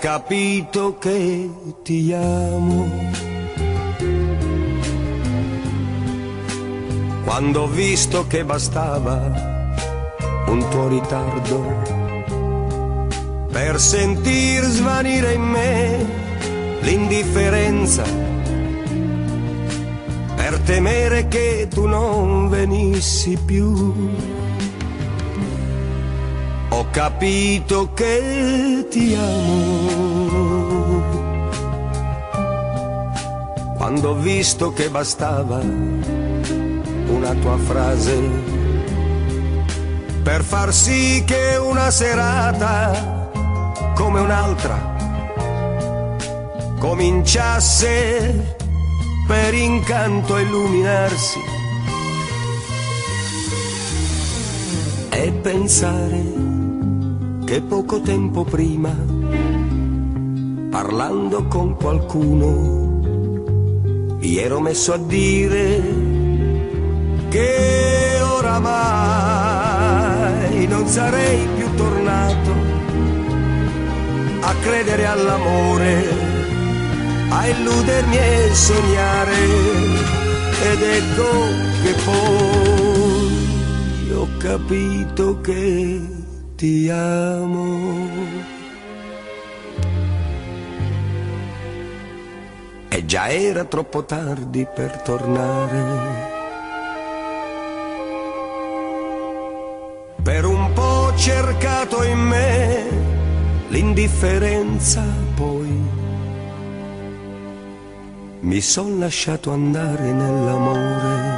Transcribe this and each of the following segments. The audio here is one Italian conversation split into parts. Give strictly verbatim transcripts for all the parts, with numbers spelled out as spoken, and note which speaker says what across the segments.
Speaker 1: capito che ti amo quando ho visto che bastava un tuo ritardo per sentir svanire in me l'indifferenza, per temere che tu non venissi più. Ho capito che ti amo quando ho visto che bastava una tua frase per far sì che una serata come un'altra cominciasse per incanto a illuminarsi e pensare che poco tempo prima, parlando con qualcuno, mi ero messo a dire che oramai non sarei più tornato a credere all'amore, a illudermi e sognare, ed ecco che poi ho capito che ti amo. E già era troppo tardi per tornare. Per un po' ho cercato in me l'indifferenza, poi mi son lasciato andare nell'amore.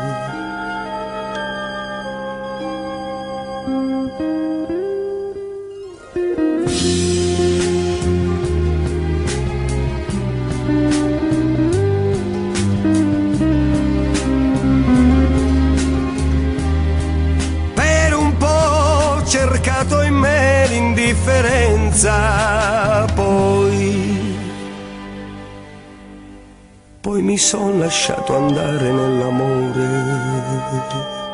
Speaker 1: Cercato in me l'indifferenza, poi poi mi son lasciato andare nell'amore.